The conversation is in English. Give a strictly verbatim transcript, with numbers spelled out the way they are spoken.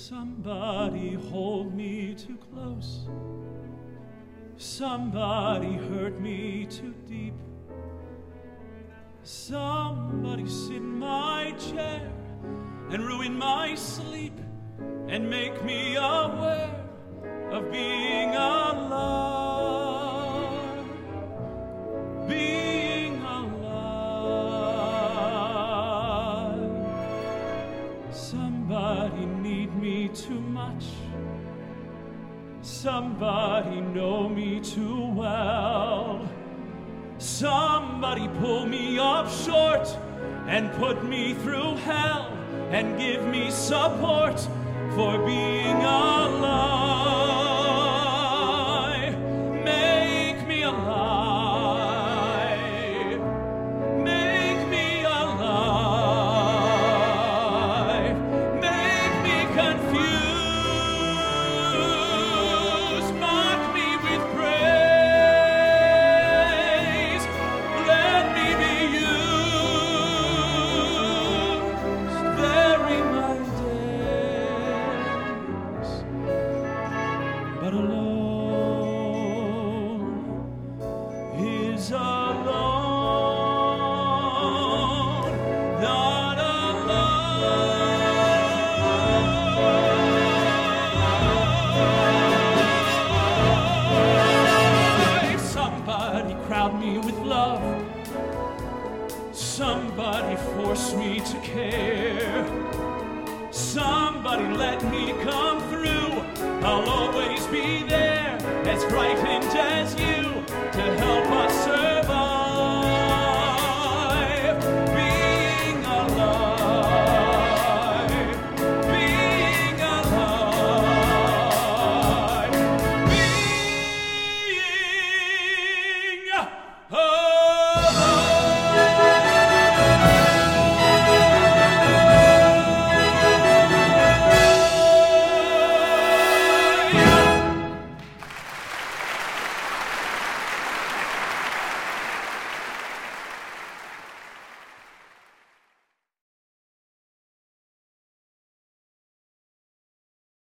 Somebody hold me too close. Somebody hurt me too deep. Somebody sit in my chair and ruin my sleep and make me aware of being alive. Being alive. Somebody need me too much. Somebody know me too well. Somebody pull me up short and put me through hell and give me support for being alive. Make me alive. Make me alive. Make me confused. Mock me with praise. Let me be used. Vary my days. But alone is alone, not alive. Somebody crowd me with love. Somebody force me to care. Somebody let me come through. I'll always be there, as frightened as you, to help us